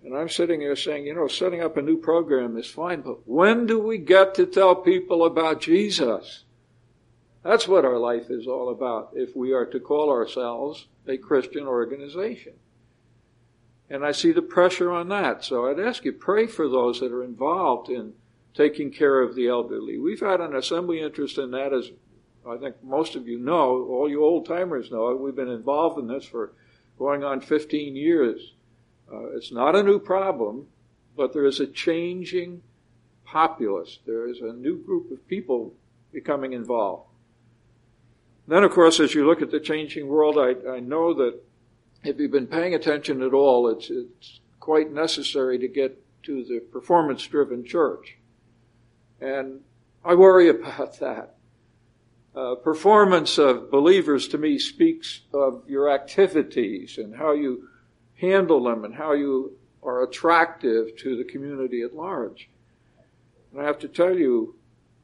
And I'm sitting here saying, setting up a new program is fine, but when do we get to tell people about Jesus? That's what our life is all about, if we are to call ourselves a Christian organization. And I see the pressure on that. So I'd ask you, pray for those that are involved in taking care of the elderly. We've had an assembly interest in that, as I think most of you know, all you old-timers know. We've been involved in this for going on 15 years. It's not a new problem, but there is a changing populace. There is a new group of people becoming involved. Then, of course, as you look at the changing world, I know that if you've been paying attention at all, it's quite necessary to get to the performance-driven church. And I worry about that. Performance of believers, to me, speaks of your activities and how you handle them and how you are attractive to the community at large. And I have to tell you,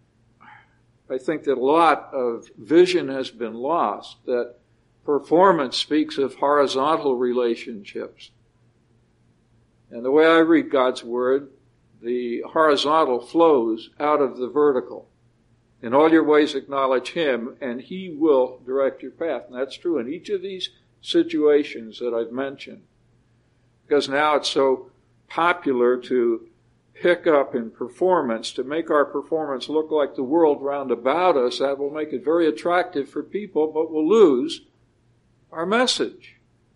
I think that a lot of vision has been lost, that performance speaks of horizontal relationships. And the way I read God's Word, the horizontal flows out of the vertical. In all your ways acknowledge Him, and He will direct your path. And that's true in each of these situations that I've mentioned. Because now it's so popular to pick up in performance, to make our performance look like the world round about us. That will make it very attractive for people, but will lose our message.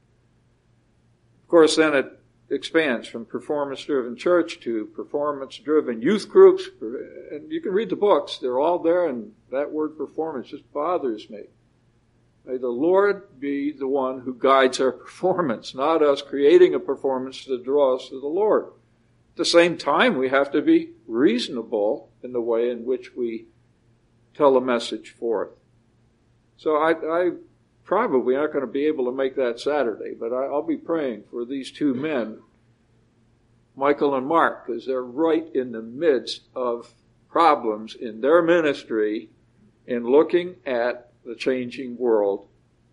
Of course, then it expands from performance-driven church to performance-driven youth groups. And you can read the books. They're all there, and that word performance just bothers me. May the Lord be the one who guides our performance, not us creating a performance to draw us to the Lord. At the same time, we have to be reasonable in the way in which we tell a message forth. So I probably not going to be able to make that Saturday, but I'll be praying for these two men, Michael and Mark, because they're right in the midst of problems in their ministry in looking at the changing world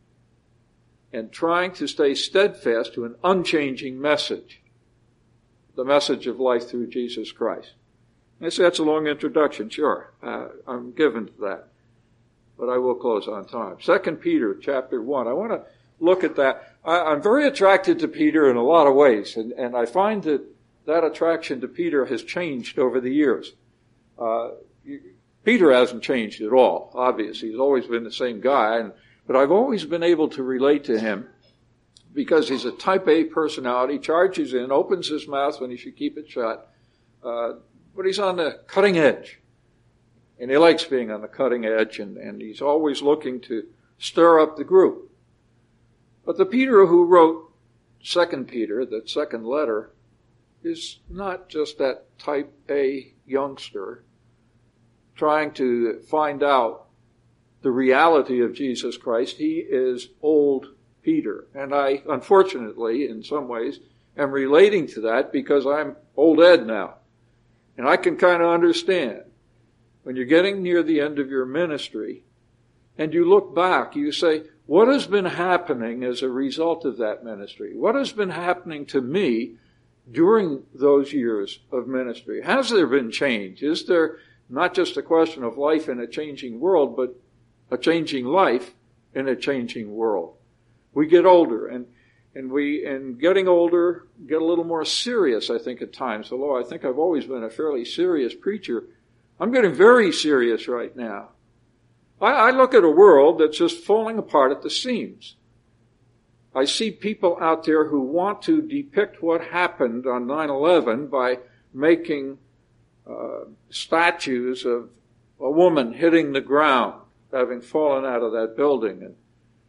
and trying to stay steadfast to an unchanging message, the message of life through Jesus Christ. I say that's a long introduction, sure. I'm given to that. But I will close on time. 2 Peter chapter 1. I want to look at that. I'm very attracted to Peter in a lot of ways, and I find that attraction to Peter has changed over the years. Peter hasn't changed at all, obviously. He's always been the same guy, but I've always been able to relate to him because he's a type A personality, charges in, opens his mouth when he should keep it shut, but he's on the cutting edge. And he likes being on the cutting edge, and he's always looking to stir up the group. But the Peter who wrote 2 Peter, that second letter, is not just that type A youngster trying to find out the reality of Jesus Christ. He is old Peter. And I, unfortunately, in some ways, am relating to that because I'm old Ed now. And I can kind of understand. When you're getting near the end of your ministry and you look back, you say, what has been happening as a result of that ministry? What has been happening to me during those years of ministry? Has there been change? Is there not just a question of life in a changing world, but a changing life in a changing world? We get older, and we, in getting older, get a little more serious, I think, at times. Although I think I've always been a fairly serious preacher, I'm getting very serious right now. I look at a world that's just falling apart at the seams. I see people out there who want to depict what happened on 9/11 by making statues of a woman hitting the ground, having fallen out of that building. And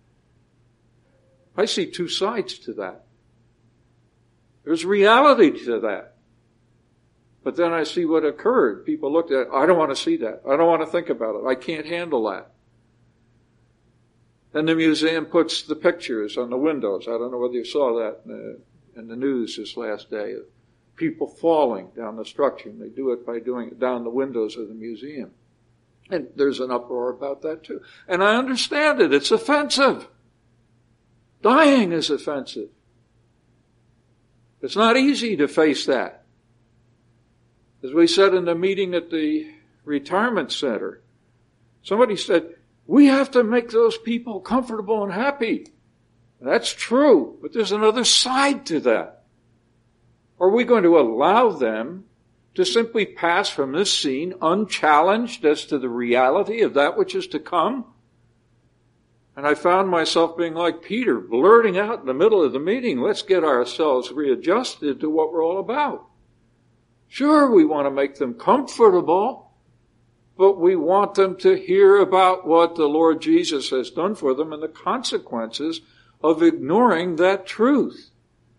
I see two sides to that. There's reality to that. But then I see what occurred. People looked at it. I don't want to see that. I don't want to think about it. I can't handle that. Then the museum puts the pictures on the windows. I don't know whether you saw that in the news this last day of people falling down the structure. And they do it by doing it down the windows of the museum. And there's an uproar about that too. And I understand it. It's offensive. Dying is offensive. It's not easy to face that. As we said in the meeting at the retirement center, somebody said, we have to make those people comfortable and happy. That's true, but there's another side to that. Are we going to allow them to simply pass from this scene unchallenged as to the reality of that which is to come? And I found myself being like Peter, blurting out in the middle of the meeting, let's get ourselves readjusted to what we're all about. Sure, we want to make them comfortable, but we want them to hear about what the Lord Jesus has done for them and the consequences of ignoring that truth.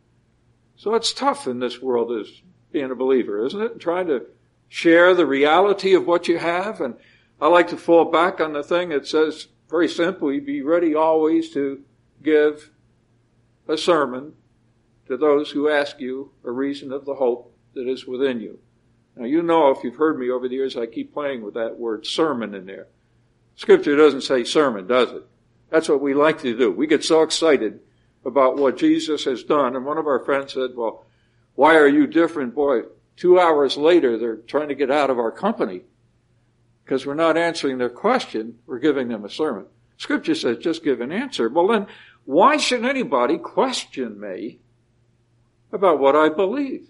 So it's tough in this world as being a believer, isn't it? Trying to share the reality of what you have. And I like to fall back on the thing that says, very simply, be ready always to give a sermon to those who ask you a reason of the hope that is within you. Now, you know, if you've heard me over the years, I keep playing with that word sermon in there. Scripture doesn't say sermon, does it? That's what we like to do. We get so excited about what Jesus has done. And one of our friends said, well, why are you different? Boy, 2 hours later, they're trying to get out of our company because we're not answering their question. We're giving them a sermon. Scripture says just give an answer. Well, then, why should anybody question me about what I believe?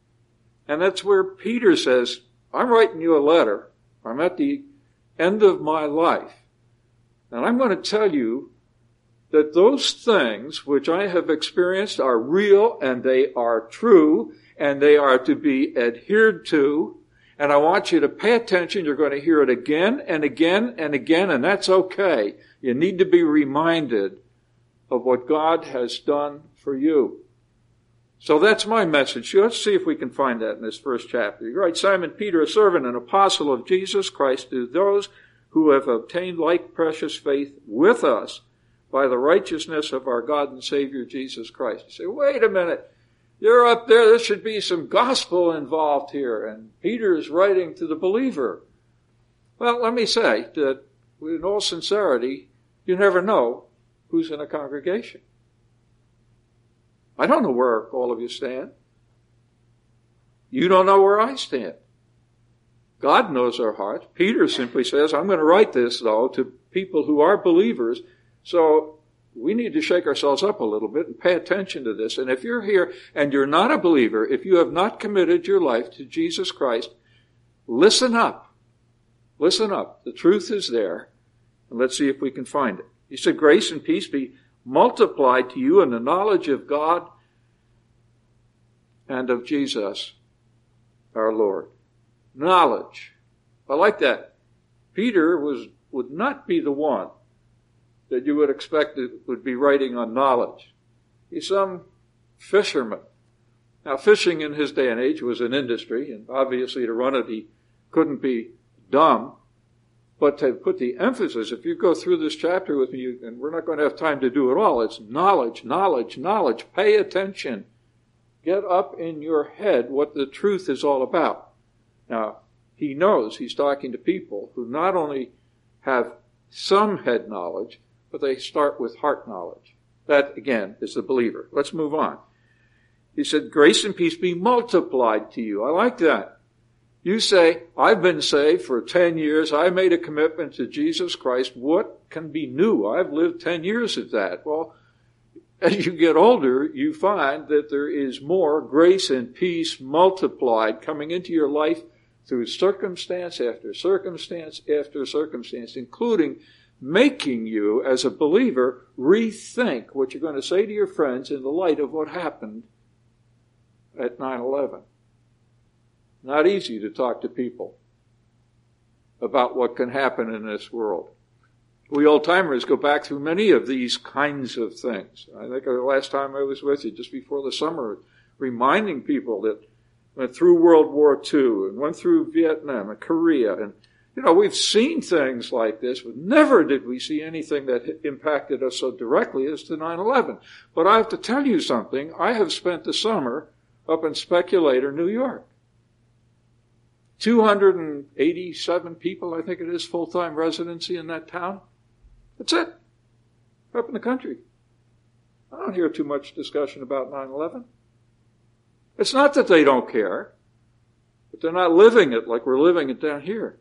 And that's where Peter says, I'm writing you a letter. I'm at the end of my life. And I'm going to tell you that those things which I have experienced are real and they are true and they are to be adhered to. And I want you to pay attention. You're going to hear it again and again and again, and that's okay. You need to be reminded of what God has done for you. So that's my message. Let's see if we can find that in this first chapter. You write, Simon Peter, a servant and apostle of Jesus Christ, to those who have obtained like precious faith with us by the righteousness of our God and Savior Jesus Christ. You say, wait a minute. You're up there. There should be some gospel involved here. And Peter is writing to the believer. Well, let me say that in all sincerity, you never know who's in a congregation. I don't know where all of you stand. You don't know where I stand. God knows our hearts. Peter simply says, I'm going to write this, though, to people who are believers. So we need to shake ourselves up a little bit and pay attention to this. And if you're here and you're not a believer, if you have not committed your life to Jesus Christ, listen up. Listen up. The truth is there. And let's see if we can find it. He said, grace and peace be multiplied to you in the knowledge of God and of Jesus, our Lord. Knowledge. I like that. Peter would not be the one that you would expect it would be writing on knowledge. He's some fisherman. Now, fishing in his day and age was an industry, and obviously to run it, he couldn't be dumb. But to put the emphasis, if you go through this chapter with me, and we're not going to have time to do it all, it's knowledge, knowledge, knowledge. Pay attention. Get up in your head what the truth is all about. Now, he knows he's talking to people who not only have some head knowledge, but they start with heart knowledge. That, again, is the believer. Let's move on. He said, grace and peace be multiplied to you. I like that. You say, I've been saved for 10 years. I made a commitment to Jesus Christ. What can be new? I've lived 10 years of that. Well, as you get older, you find that there is more grace and peace multiplied coming into your life through circumstance after circumstance after circumstance, including making you, as a believer, rethink what you're going to say to your friends in the light of what happened at 9/11. Not easy to talk to people about what can happen in this world. We old-timers go back through many of these kinds of things. I think the last time I was with you, just before the summer, reminding people that went through World War II and went through Vietnam and Korea. And, we've seen things like this, but never did we see anything that impacted us so directly as to 9/11. But I have to tell you something. I have spent the summer up in Speculator, New York. 287 people, I think it is, full-time residency in that town. That's it. Up in the country. I don't hear too much discussion about 9/11. It's not that they don't care, but they're not living it like we're living it down here.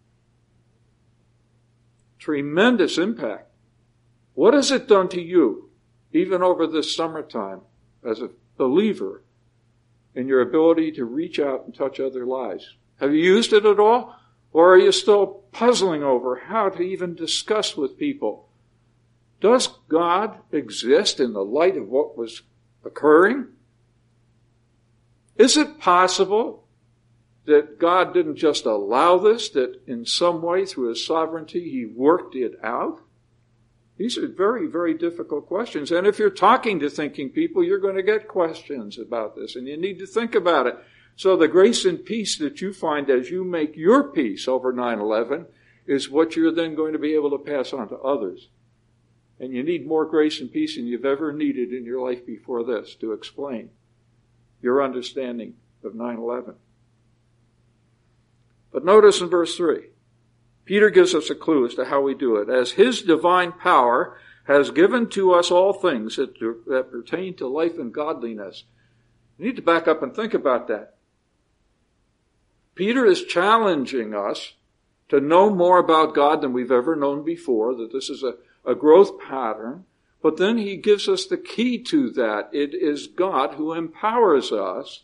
Tremendous impact. What has it done to you, even over this summertime, as a believer, in your ability to reach out and touch other lives? Have you used it at all? Or are you still puzzling over how to even discuss with people? Does God exist in the light of what was occurring? Is it possible that God didn't just allow this, that in some way through His sovereignty He worked it out? These are very, very difficult questions. And if you're talking to thinking people, you're going to get questions about this, and you need to think about it. So the grace and peace that you find as you make your peace over 9/11 is what you're then going to be able to pass on to others. And you need more grace and peace than you've ever needed in your life before this to explain your understanding of 9/11. But notice in verse 3, Peter gives us a clue as to how we do it. As His divine power has given to us all things that pertain to life and godliness. You need to back up and think about that. Peter is challenging us to know more about God than we've ever known before, that this is a growth pattern. But then he gives us the key to that. It is God who empowers us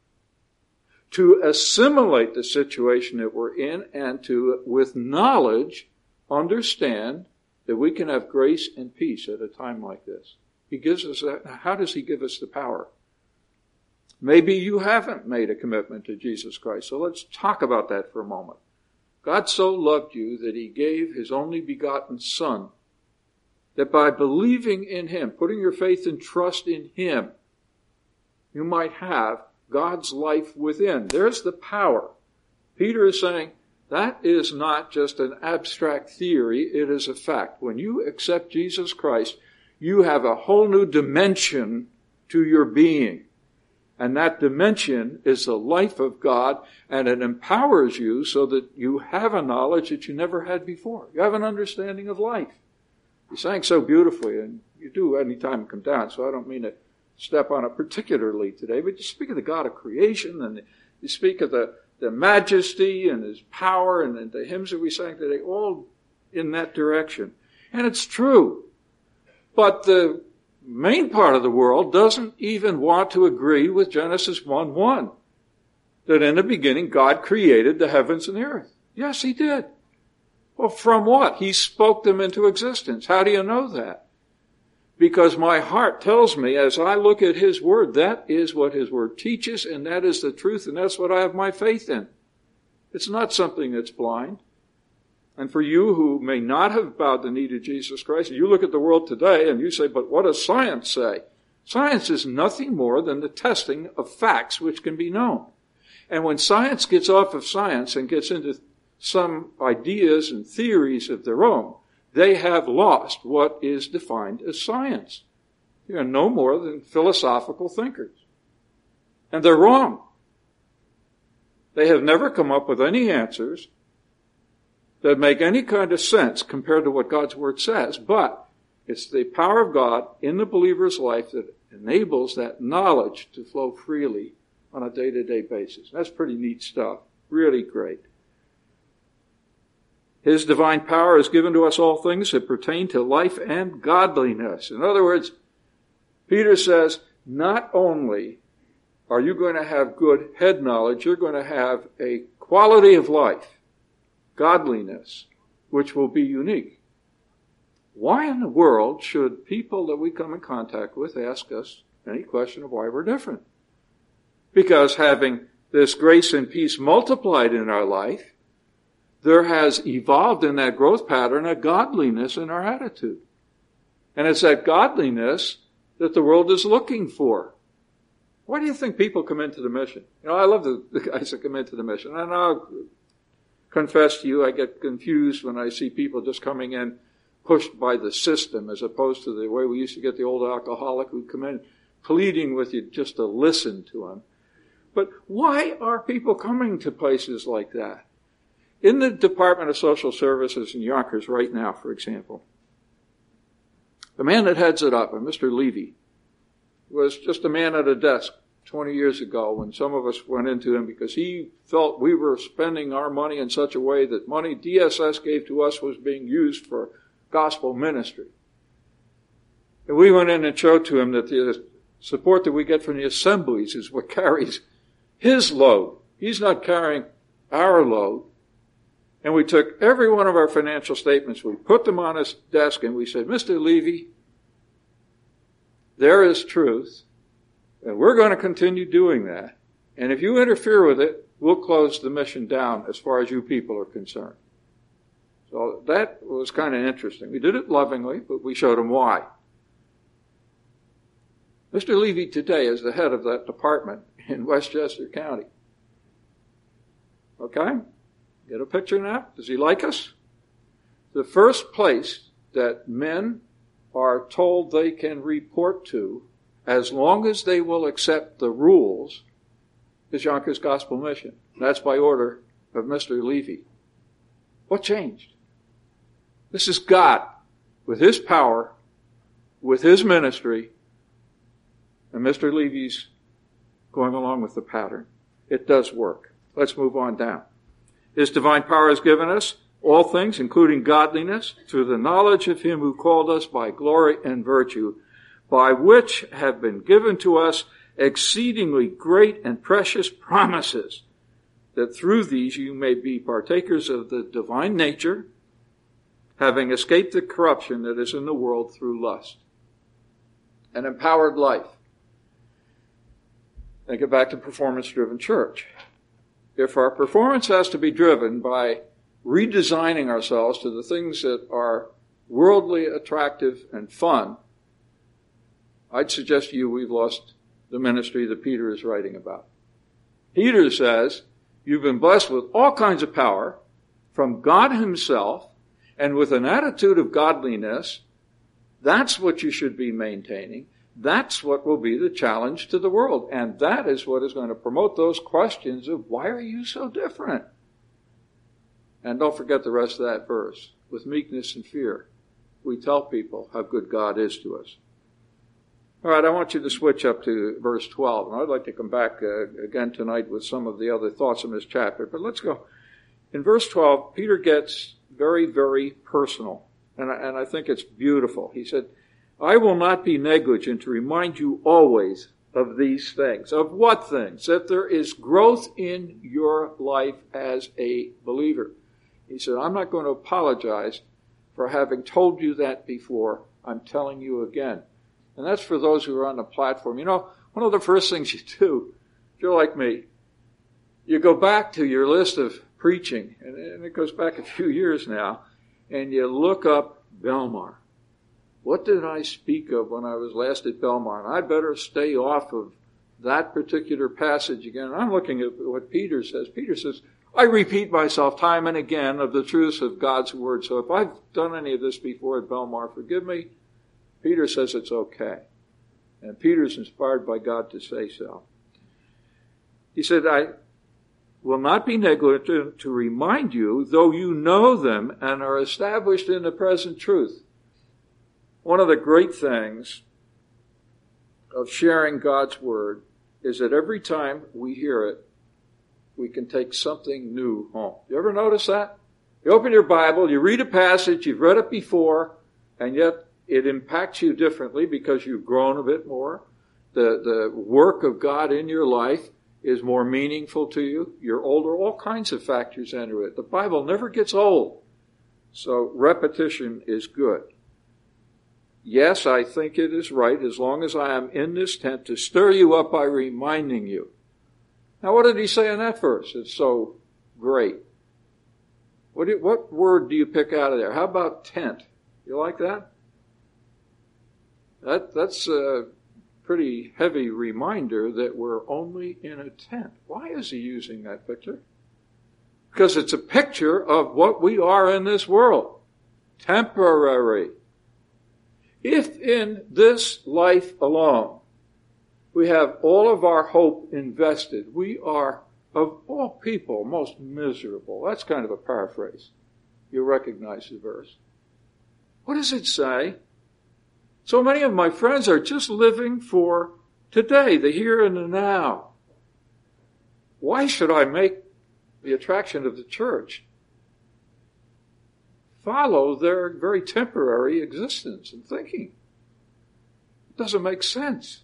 to assimilate the situation that we're in and to, with knowledge, understand that we can have grace and peace at a time like this. He gives us that. How does He give us the power? Maybe you haven't made a commitment to Jesus Christ, so let's talk about that for a moment. God so loved you that He gave His only begotten Son, that by believing in Him, putting your faith and trust in Him, you might have God's life within. There's the power. Peter is saying that is not just an abstract theory, it is a fact. When you accept Jesus Christ, you have a whole new dimension to your being. And that dimension is the life of God, and it empowers you so that you have a knowledge that you never had before. You have an understanding of life. You sang so beautifully, and you do any time you come down, so I don't mean to step on it particularly today, but you speak of the God of creation, and you speak of the majesty and His power, and the hymns that we sang today, all in that direction. And it's true. But the main part of the world doesn't even want to agree with Genesis 1:1, that in the beginning God created the heavens and the earth. Yes, He did. Well, from what? He spoke them into existence. How do you know that? Because my heart tells me, as I look at His Word, that is what His Word teaches, and that is the truth, and that's what I have my faith in. It's not something that's blind. And for you who may not have bowed the knee to Jesus Christ, you look at the world today and you say, but what does science say? Science is nothing more than the testing of facts which can be known. And when science gets off of science and gets into some ideas and theories of their own, they have lost what is defined as science. They are no more than philosophical thinkers. And they're wrong. They have never come up with any answers that make any kind of sense compared to what God's Word says, but it's the power of God in the believer's life that enables that knowledge to flow freely on a day-to-day basis. That's pretty neat stuff. Really great. His divine power has given to us all things that pertain to life and godliness. In other words, Peter says, not only are you going to have good head knowledge, you're going to have a quality of life, godliness, which will be unique. Why in the world should people that we come in contact with ask us any question of why we're different? Because having this grace and peace multiplied in our life, there has evolved in that growth pattern a godliness in our attitude. And it's that godliness that the world is looking for. Why do you think people come into the mission? You know, I love the guys that come into the mission. And I'll confess to you, I get confused when I see people just coming in pushed by the system as opposed to the way we used to get the old alcoholic who'd come in pleading with you just to listen to him. But why are people coming to places like that? In the Department of Social Services in Yonkers right now, for example, the man that heads it up, Mr. Levy, was just a man at a desk 20 years ago when some of us went into him because he felt we were spending our money in such a way that money DSS gave to us was being used for gospel ministry. And we went in and showed to him that the support that we get from the assemblies is what carries his load. He's not carrying our load. And we took every one of our financial statements, we put them on his desk, and we said, Mr. Levy, there is truth, and we're going to continue doing that. And if you interfere with it, we'll close the mission down as far as you people are concerned. So that was kind of interesting. We did it lovingly, but we showed him why. Mr. Levy today is the head of that department in Westchester County. Okay? Get a picture now? Does he like us? The first place that men are told they can report to, as long as they will accept the rules, is Yonkers Gospel Mission. That's by order of Mr. Levy. What changed? This is God, with his power, with his ministry, and Mr. Levy's going along with the pattern. It does work. Let's move on down. His divine power has given us all things, including godliness, through the knowledge of him who called us by glory and virtue, by which have been given to us exceedingly great and precious promises, that through these you may be partakers of the divine nature, having escaped the corruption that is in the world through lust. An empowered life. Think it back to performance-driven church. If our performance has to be driven by redesigning ourselves to the things that are worldly, attractive, and fun, I'd suggest to you we've lost the ministry that Peter is writing about. Peter says, you've been blessed with all kinds of power from God himself, and with an attitude of godliness. That's what you should be maintaining. That's what will be the challenge to the world. And that is what is going to promote those questions of, why are you so different? And don't forget the rest of that verse. With meekness and fear, we tell people how good God is to us. All right, I want you to switch up to verse 12. And I'd like to come back again tonight with some of the other thoughts in this chapter. But let's go. In verse 12, Peter gets very, very personal. And I think it's beautiful. He said, I will not be negligent to remind you always of these things. Of what things? That there is growth in your life as a believer. He said, I'm not going to apologize for having told you that before. I'm telling you again. And that's for those who are on the platform. You know, one of the first things you do, if you're like me, you go back to your list of preaching, and it goes back a few years now, and you look up Belmar. What did I speak of when I was last at Belmar? And I better stay off of that particular passage again. And I'm looking at what Peter says. Peter says, I repeat myself time and again of the truths of God's word. So if I've done any of this before at Belmar, forgive me. Peter says it's okay. And Peter's inspired by God to say so. He said, I will not be negligent to remind you, though you know them and are established in the present truth. One of the great things of sharing God's word is that every time we hear it, we can take something new home. You ever notice that? You open your Bible, you read a passage, you've read it before, and yet it impacts you differently because you've grown a bit more. The work of God in your life is more meaningful to you. You're older. All kinds of factors enter it. The Bible never gets old. So repetition is good. Yes, I think it is right, as long as I am in this tent, to stir you up by reminding you. Now, what did he say in that verse? It's so great. What word do you pick out of there? How about tent? You like that? That's a pretty heavy reminder that we're only in a tent. Why is he using that picture? Because it's a picture of what we are in this world. Temporary. If in this life alone we have all of our hope invested, we are, of all people, most miserable. That's kind of a paraphrase. You'll recognize the verse. What does it say? So many of my friends are just living for Today, the here and the now. Why should I make the attraction of the church follow their very temporary existence and thinking? It doesn't make sense.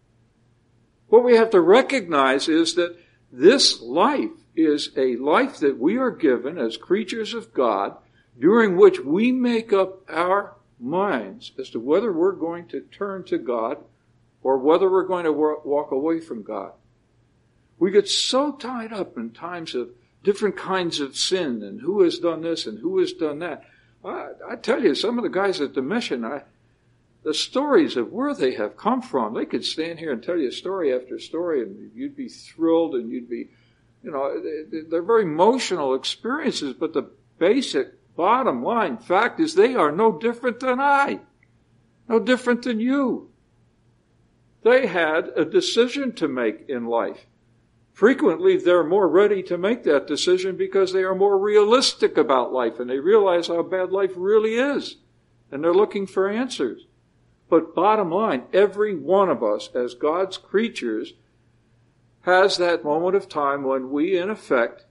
What we have to recognize is that this life is a life that we are given as creatures of God, during which we make up our minds as to whether we're going to turn to God or whether we're going to walk away from God. We get so tied up in times of different kinds of sin and who has done this and who has done that. I tell you, some of the guys at the mission, the stories of where they have come from, they could stand here and tell you story after story, and you'd be thrilled, and you'd be, they're very emotional experiences, but the basic bottom line fact is they are no different than I, no different than you. They had a decision to make in life. Frequently, they're more ready to make that decision because they are more realistic about life, and they realize how bad life really is, and they're looking for answers. But bottom line, every one of us as God's creatures has that moment of time when we, in effect,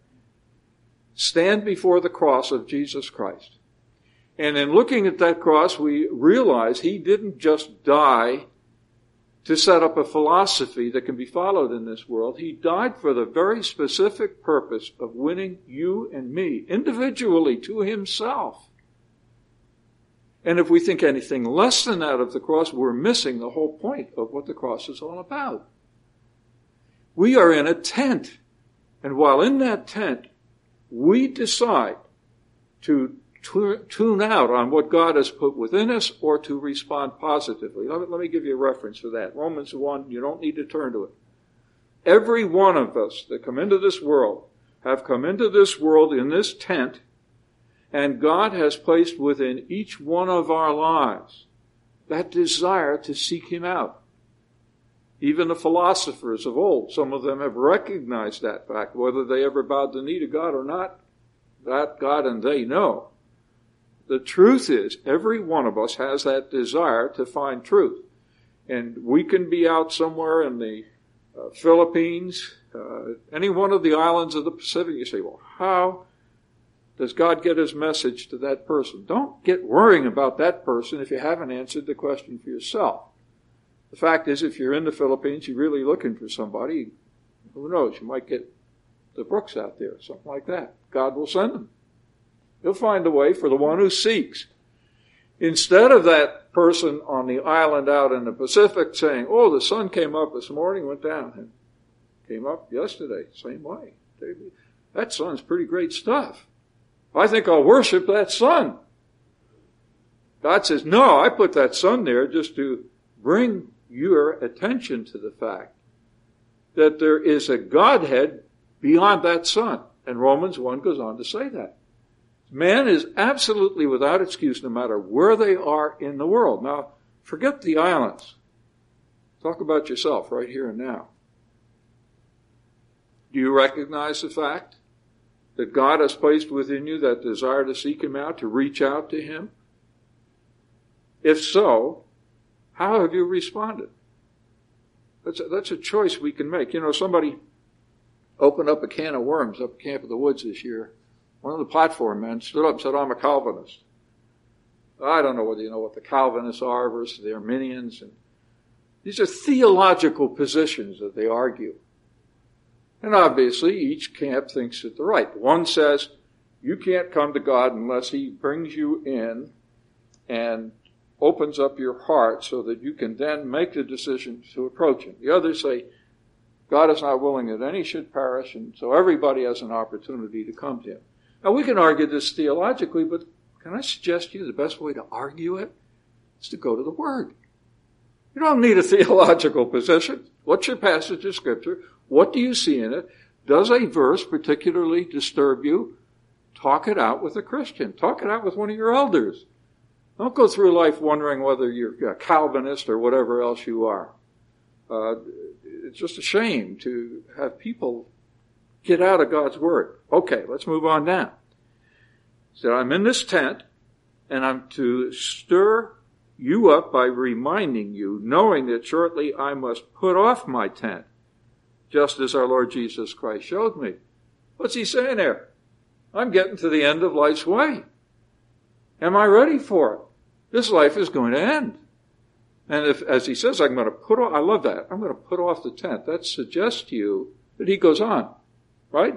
stand before the cross of Jesus Christ. And in looking at that cross, we realize he didn't just die to set up a philosophy that can be followed in this world. He died for the very specific purpose of winning you and me individually to himself. And if we think anything less than that of the cross, we're missing the whole point of what the cross is all about. We are in a tent, and while in that tent, we decide to tune out on what God has put within us or to respond positively. Let me give you a reference for that. Romans 1, you don't need to turn to it. Every one of us that come into this world have come into this world in this tent, and God has placed within each one of our lives that desire to seek him out. Even the philosophers of old, some of them have recognized that fact. Whether they ever bowed the knee to God or not, that God and they know. The truth is, every one of us has that desire to find truth. And we can be out somewhere in the Philippines, any one of the islands of the Pacific. You say, well, how does God get his message to that person? Don't get worrying about that person if you haven't answered the question for yourself. The fact is, if you're in the Philippines, you're really looking for somebody, who knows, you might get the Brooks out there, something like that. God will send them. He'll find a way for the one who seeks. Instead of that person on the island out in the Pacific saying, oh, the sun came up this morning, went down, and came up yesterday, same way. That sun's pretty great stuff. I think I'll worship that sun. God says, no, I put that sun there just to bring your attention to the fact that there is a Godhead beyond that sun. And Romans 1 goes on to say that. Man is absolutely without excuse no matter where they are in the world. Now, forget the islands. Talk about yourself right here and now. Do you recognize the fact that God has placed within you that desire to seek him out, to reach out to him? If so, how have you responded? That's a choice we can make. Somebody opened up a can of worms up at Camp of the Woods this year. One of the platform men stood up and said, I'm a Calvinist. I don't know whether you know what the Calvinists are versus the Arminians. And these are theological positions that they argue. And obviously, each camp thinks that they're right. One says, you can't come to God unless he brings you in and opens up your heart so that you can then make the decision to approach him. The others say, God is not willing that any should perish, and so everybody has an opportunity to come to him. Now, we can argue this theologically, but can I suggest to you the best way to argue it is to go to the Word. You don't need a theological position. What's your passage of Scripture? What do you see in it? Does a verse particularly disturb you? Talk it out with a Christian. Talk it out with one of your elders. Don't go through life wondering whether you're a Calvinist or whatever else you are. It's just a shame to have people get out of God's Word. Okay, let's move on now. So I'm in this tent, and I'm to stir you up by reminding you, knowing that shortly I must put off my tent, just as our Lord Jesus Christ showed me. What's he saying there? I'm getting to the end of life's way. Am I ready for it? This life is going to end. And if, as he says, I'm going to put off, I love that. I'm going to put off the tent. That suggests to you that he goes on, right?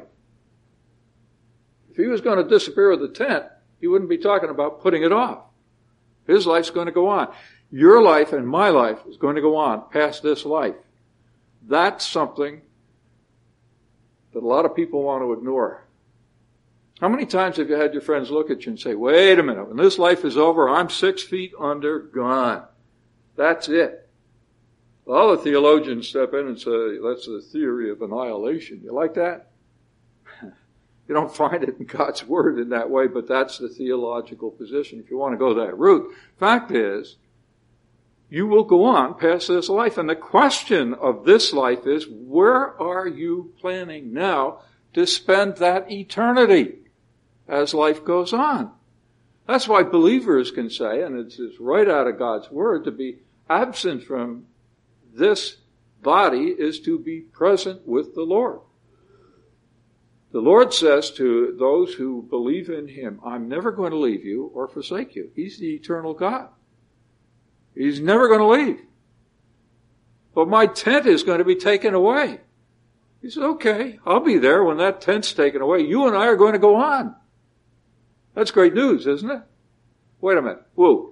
If he was going to disappear with the tent, he wouldn't be talking about putting it off. His life's going to go on. Your life and my life is going to go on past this life. That's something that a lot of people want to ignore. How many times have you had your friends look at you and say, wait a minute, when this life is over, I'm 6 feet under, gone. That's it. Well, the theologians step in and say, that's the theory of annihilation. You like that? You don't find it in God's Word in that way, but that's the theological position if you want to go that route. Fact is, you will go on past this life. And the question of this life is, where are you planning now to spend that eternity as life goes on? That's why believers can say, and it's right out of God's Word, to be absent from this body is to be present with the Lord. The Lord says to those who believe in Him, I'm never going to leave you or forsake you. He's the eternal God. He's never going to leave. But my tent is going to be taken away. He said, okay, I'll be there when that tent's taken away. You and I are going to go on. That's great news, isn't it? Wait a minute. Whoa.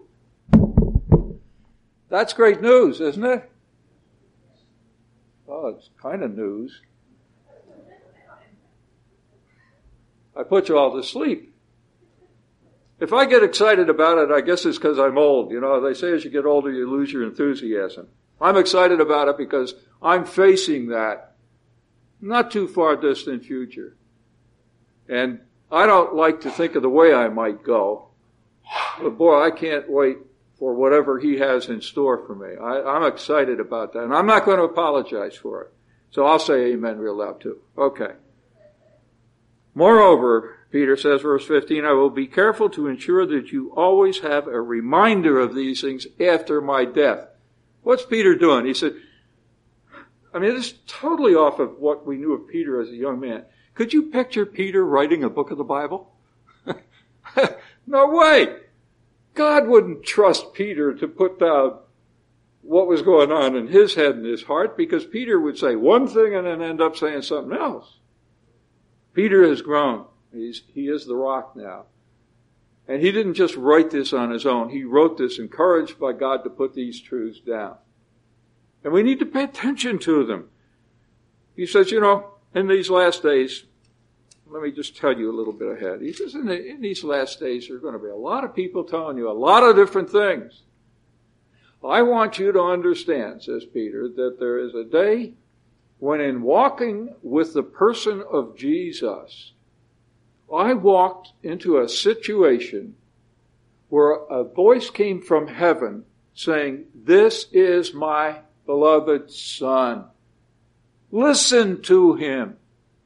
That's great news, isn't it? Oh, it's kind of news. I put you all to sleep. If I get excited about it, I guess it's because I'm old. You know, they say as you get older, you lose your enthusiasm. I'm excited about it because I'm facing that not too far distant future. And I don't like to think of the way I might go. But boy, I can't wait for whatever He has in store for me. I'm excited about that. And I'm not going to apologize for it. So I'll say amen real loud too. Okay. Moreover, Peter says, verse 15, I will be careful to ensure that you always have a reminder of these things after my death. What's Peter doing? He said, I mean, this is totally off of what we knew of Peter as a young man. Could you picture Peter writing a book of the Bible? No way. God wouldn't trust Peter to put down what was going on in his head and his heart, because Peter would say one thing and then end up saying something else. Peter has grown. He is the rock now. And he didn't just write this on his own. He wrote this encouraged by God to put these truths down. And we need to pay attention to them. He says, you know, in these last days, let me just tell you a little bit ahead. He says, in these last days, there are going to be a lot of people telling you a lot of different things. I want you to understand, says Peter, that there is a day when in walking with the person of Jesus, I walked into a situation where a voice came from heaven saying, this is my beloved Son. Listen to Him.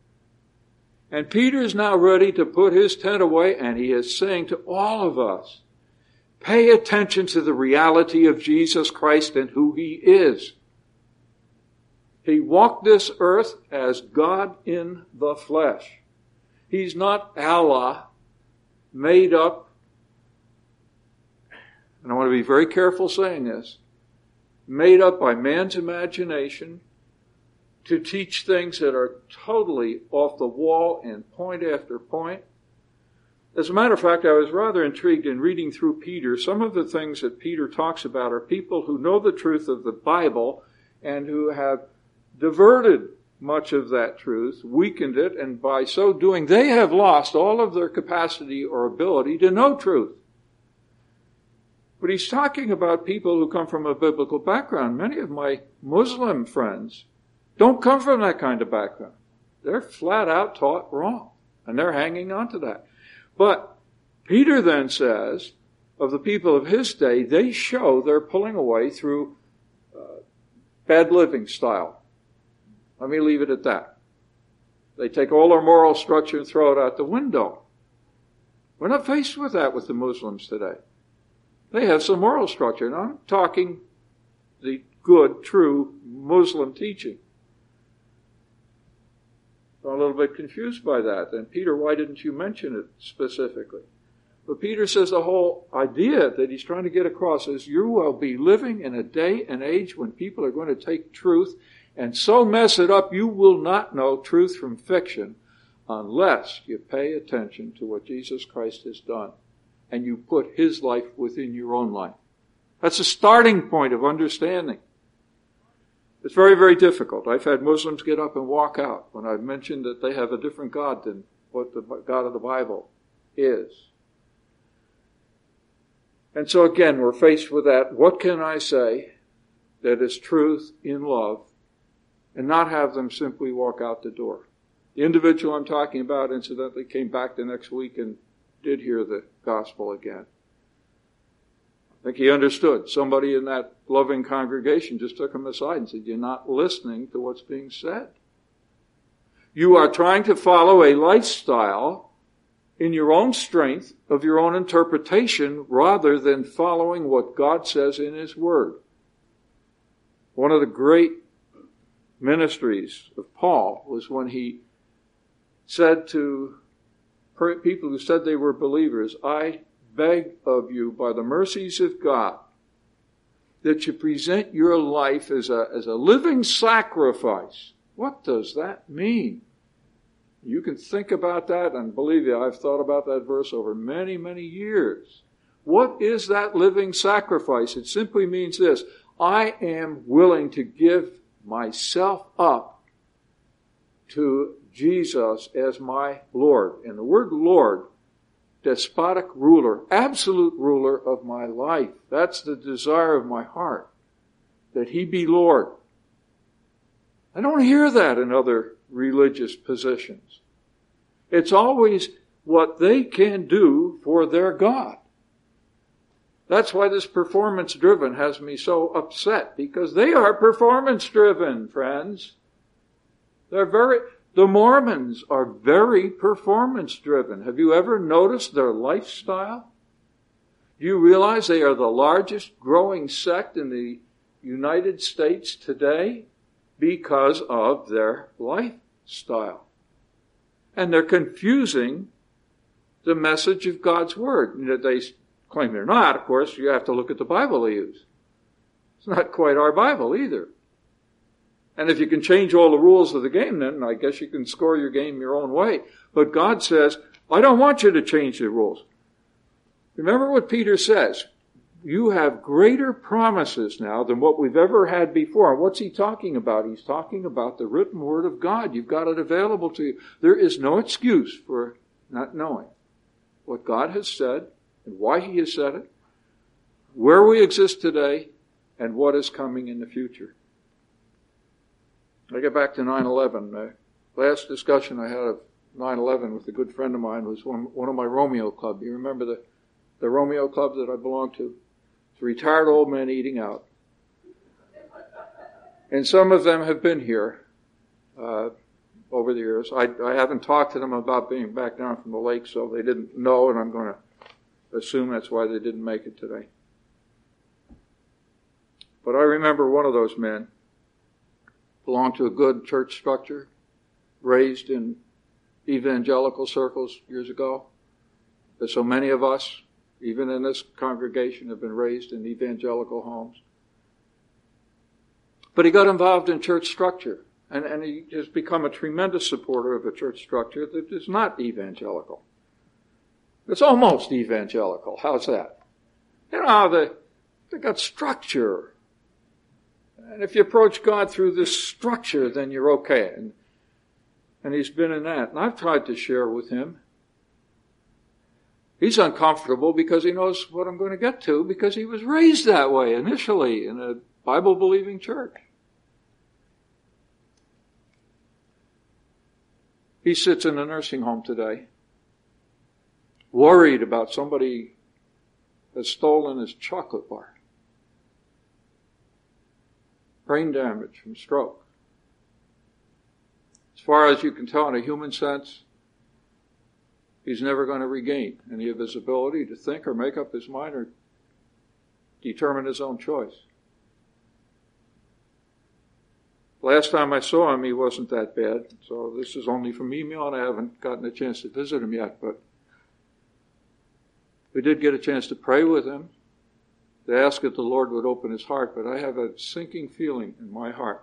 And Peter is now ready to put his tent away, and he is saying to all of us, pay attention to the reality of Jesus Christ and who He is. He walked this earth as God in the flesh. He's not Allah, made up, and I want to be very careful saying this, made up by man's imagination to teach things that are totally off the wall and point after point. As a matter of fact, I was rather intrigued in reading through Peter. Some of the things that Peter talks about are people who know the truth of the Bible and who have diverted much of that truth, weakened it, and by so doing, they have lost all of their capacity or ability to know truth. But he's talking about people who come from a biblical background. Many of my Muslim friends don't come from that kind of background. They're flat out taught wrong, and they're hanging on to that. But Peter then says, of the people of his day, they show they're pulling away through bad living style. Let me leave it at that. They take all our moral structure and throw it out the window. We're not faced with that with the Muslims today. They have some moral structure. Now, I'm talking the good, true Muslim teaching. I'm a little bit confused by that. And Peter, why didn't you mention it specifically? But Peter says the whole idea that he's trying to get across is you will be living in a day and age when people are going to take truth and so mess it up you will not know truth from fiction unless you pay attention to what Jesus Christ has done and you put his life within your own life. That's a starting point of understanding. It's very, very difficult. I've had Muslims get up and walk out when I've mentioned that they have a different God than what the God of the Bible is. And so again, we're faced with that. What can I say that is truth in love and not have them simply walk out the door? The individual I'm talking about, incidentally, came back the next week and did hear the gospel again. I think he understood. Somebody in that loving congregation just took him aside and said, you're not listening to what's being said. You are trying to follow a lifestyle in your own strength of your own interpretation rather than following what God says in his word. One of the great ministries of Paul was when he said to people who said they were believers, I beg of you by the mercies of God that you present your life as a living sacrifice. What does that mean? You can think about that, and believe me, I've thought about that verse over many, many years. What is that living sacrifice? It simply means this: I am willing to give myself up to Jesus as my Lord. And the word Lord, despotic ruler, absolute ruler of my life. That's the desire of my heart, that he be Lord. I don't hear that in other religious positions. It's always what they can do for their God. That's why this performance-driven has me so upset, because they are performance-driven, friends. The Mormons are very performance-driven. Have you ever noticed their lifestyle? Do you realize they are the largest growing sect in the United States today because of their lifestyle? And they're confusing the message of God's Word. They claim they're not. Of course, you have to look at the Bible they use. It's not quite our Bible either. And if you can change all the rules of the game, then I guess you can score your game your own way. But God says, I don't want you to change the rules. Remember what Peter says. You have greater promises now than what we've ever had before. And what's he talking about? He's talking about the written word of God. You've got it available to you. There is no excuse for not knowing what God has said and why he has said it, where we exist today, and what is coming in the future. I get back to 9/11. The last discussion I had of 9/11 with a good friend of mine was one of my Romeo Club. You remember the Romeo Club that I belonged to? It's retired old men eating out. And some of them have been here over the years. I haven't talked to them about being back down from the lake, so they didn't know, and I'm going to assume that's why they didn't make it today. But I remember one of those men belonged to a good church structure, raised in evangelical circles years ago. As so many of us, even in this congregation, have been raised in evangelical homes. But he got involved in church structure, and he has become a tremendous supporter of a church structure that is not evangelical. It's almost evangelical. How's that? You know, they got structure. And if you approach God through this structure, then you're okay. And he's been in that. And I've tried to share with him. He's uncomfortable because he knows what I'm going to get to, because he was raised that way initially in a Bible-believing church. He sits in a nursing home today, worried about somebody has stolen his chocolate bar. Brain damage from stroke. As far as you can tell in a human sense, he's never going to regain any of his ability to think or make up his mind or determine his own choice. Last time I saw him, he wasn't that bad. So this is only from email, and I haven't gotten a chance to visit him yet. But we did get a chance to pray with him, to ask that the Lord would open his heart. But I have a sinking feeling in my heart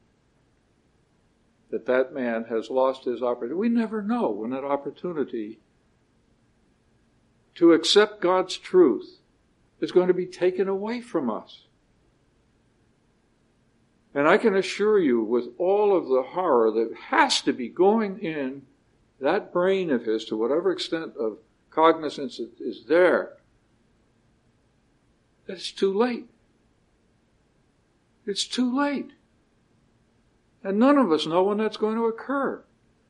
that that man has lost his opportunity. We never know when that opportunity to accept God's truth is going to be taken away from us. And I can assure you, with all of the horror that has to be going in that brain of his, to whatever extent of cognizance is there, that it's too late. It's too late. And none of us know when that's going to occur.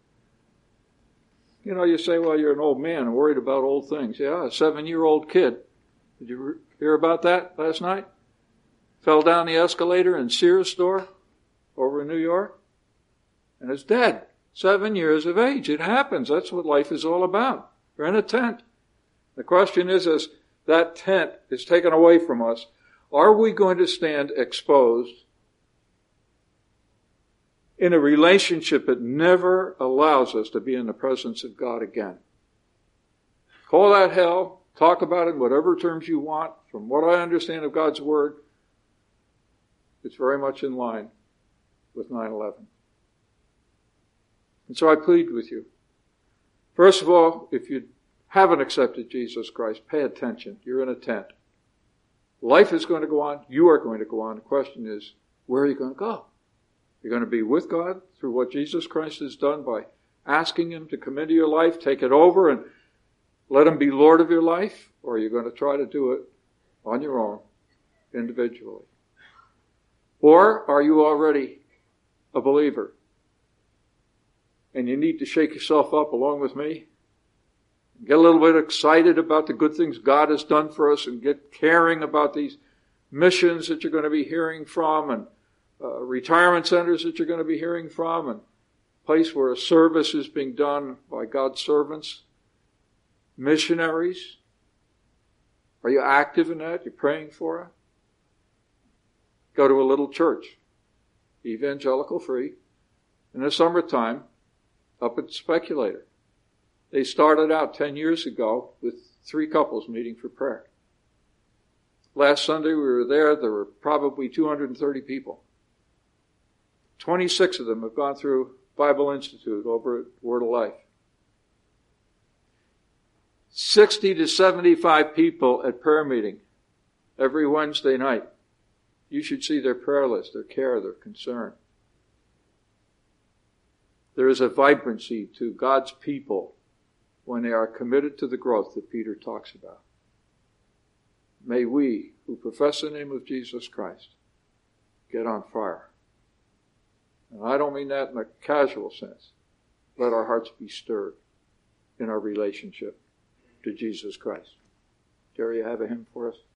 You know, you say, well, you're an old man and worried about old things. Yeah, a 7-year-old kid. Did you hear about that last night? Fell down the escalator in Sears store over in New York and is dead. 7 years of age. It happens. That's what life is all about. We're in a tent. The question is, as that tent is taken away from us, are we going to stand exposed in a relationship that never allows us to be in the presence of God again? Call that hell. Talk about it in whatever terms you want. From what I understand of God's Word, it's very much in line with 9/11. And so I plead with you. First of all, if you haven't accepted Jesus Christ, pay attention. You're in a tent. Life is going to go on. You are going to go on. The question is, where are you going to go? You're going to be with God through what Jesus Christ has done by asking Him to come into your life, take it over, and let Him be Lord of your life? Or are you going to try to do it on your own, individually? Or are you already a believer? And you need to shake yourself up along with me. Get a little bit excited about the good things God has done for us and get caring about these missions that you're going to be hearing from and retirement centers that you're going to be hearing from and a place where a service is being done by God's servants, missionaries. Are you active in that? You're praying for it? Go to a little church, evangelical free, in the summertime up at Speculator. They started out 10 years ago with 3 couples meeting for prayer. Last Sunday we were there were probably 230 people. 26 of them have gone through Bible Institute over at Word of Life. 60 to 75 people at prayer meeting every Wednesday night. You should see their prayer list, their care, their concern. There is a vibrancy to God's people when they are committed to the growth that Peter talks about. May we, who profess the name of Jesus Christ, get on fire. And I don't mean that in a casual sense. Let our hearts be stirred in our relationship to Jesus Christ. Jerry, you have a hymn for us?